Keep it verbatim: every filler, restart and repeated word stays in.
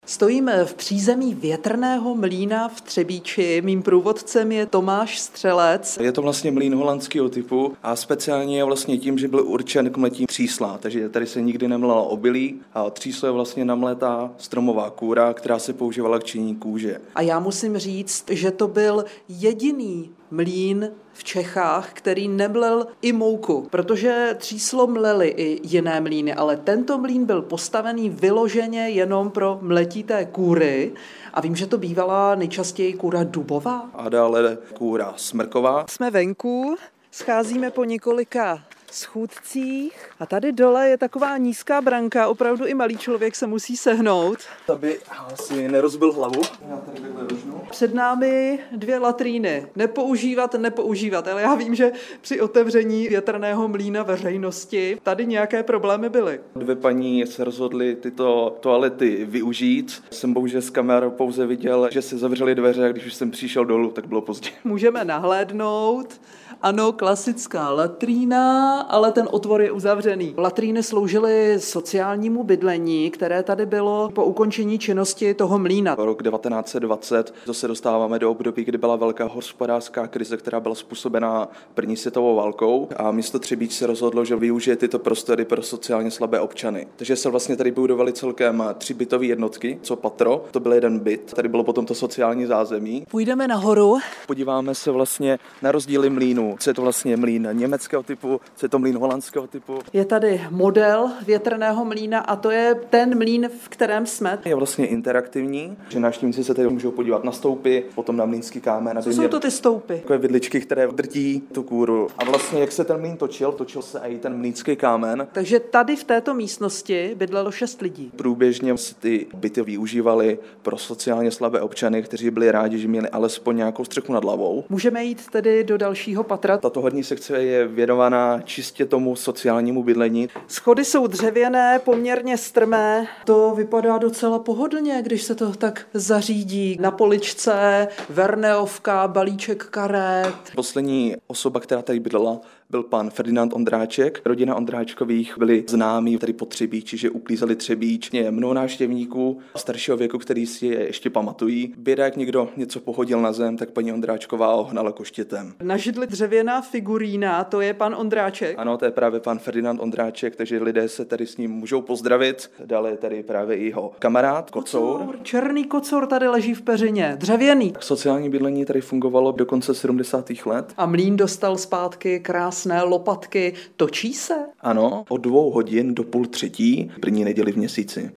Stojím v přízemí větrného mlýna v Třebíči. Mým průvodcem je Tomáš Střelec. Je to vlastně mlýn holandského typu a speciálně je vlastně tím, že byl určen k mletí třísla, takže tady se nikdy nemlelo obilí a tříslo je vlastně namletá stromová kůra, která se používala k činění kůže. A já musím říct, že to byl jediný mlýn v Čechách, který nemlel i mouku, protože tříslo mleli i jiné mlýny, ale tento mlýn byl postavený vyloženě jenom pro mletí té kůry a vím, že to bývala nejčastěji kůra dubová. A dále kůra smrková. Jsme venku, scházíme po několika schůdcích a tady dole je taková nízká branka, opravdu i malý člověk se musí sehnout. Aby si nerozbil hlavu. Já tady takhle rožnu. Před námi dvě latríny. Nepoužívat, nepoužívat, ale já vím, že při otevření větrného mlýna veřejnosti tady nějaké problémy byly. Dvě paní se rozhodly tyto toalety využít. Jsem bohužel z kamer pouze viděl, že se zavřely dveře a když už jsem přišel dolů, tak bylo pozdě. Můžeme nahlédnout. Ano, klasická latrína, ale ten otvor je uzavřený. Latríny sloužily sociálnímu bydlení, které tady bylo po ukončení činnosti toho mlýna. Rok devatenáct set dvacet, to se dostáváme do období, kdy byla velká hospodářská krize, která byla způsobená první světovou válkou a město Třebíč se rozhodlo, že využije tyto prostory pro sociálně slabé občany. Takže se vlastně tady budovaly celkem tři bytové jednotky, co patro, to byl jeden byt, tady bylo potom to sociální zázemí. Půjdeme nahoru. Podíváme se vlastně na rozdíly mlýnů. Co je to vlastně mlýn německého typu, co je to mlýn holandského typu. Je tady model větrného mlýna a to je ten mlýn, v kterém jsme. Je vlastně interaktivní, že návštěvníci se tady můžou podívat na stoupy, potom na mlýnský kámen. Co jsou to ty stoupy? Takové vidličky, které drtí tu kůru. A vlastně jak se ten mlýn točil, točil se i ten mlýnský kámen. Takže tady v této místnosti bydlelo šest lidí. Průběžně se ty byty využívaly pro sociálně slabé občany, kteří byli rádi, že měli alespoň nějakou střechu nad hlavou. Můžeme jít tedy do dalšího patra. Tato horní sekce je věnovaná čistě tomu sociálnímu bydlení. Schody jsou dřevěné, poměrně strmé. To vypadá docela pohodlně, když se to tak zařídí. Na poličce verneovka, balíček karet. Poslední osoba, která tady bydlela, byl pan Ferdinand Ondráček. Rodina Ondráčkových byli známí tady po Třebíči, že uklízeli Třebíč. Je mnoho návštěvníků staršího věku, který si je ještě pamatují. Běda, jak někdo něco pohodil na zem, tak paní Ondráčková ohnala koštětem. Na židli dřevěná figurína, to je pan Ondráček. Ano, to je právě pan Ferdinand Ondráček, takže lidé se tady s ním můžou pozdravit. Dále je tady právě i jeho kamarád, kocour. kocour. Černý kocour tady leží v peřině, dřevěný. Sociální bydlení tady fungovalo do konce sedmdesátých let. A mlýn dostal zpátky krásné lopatky. Točí se? Ano, od dvou hodin do půl třetí, první neděli v měsíci.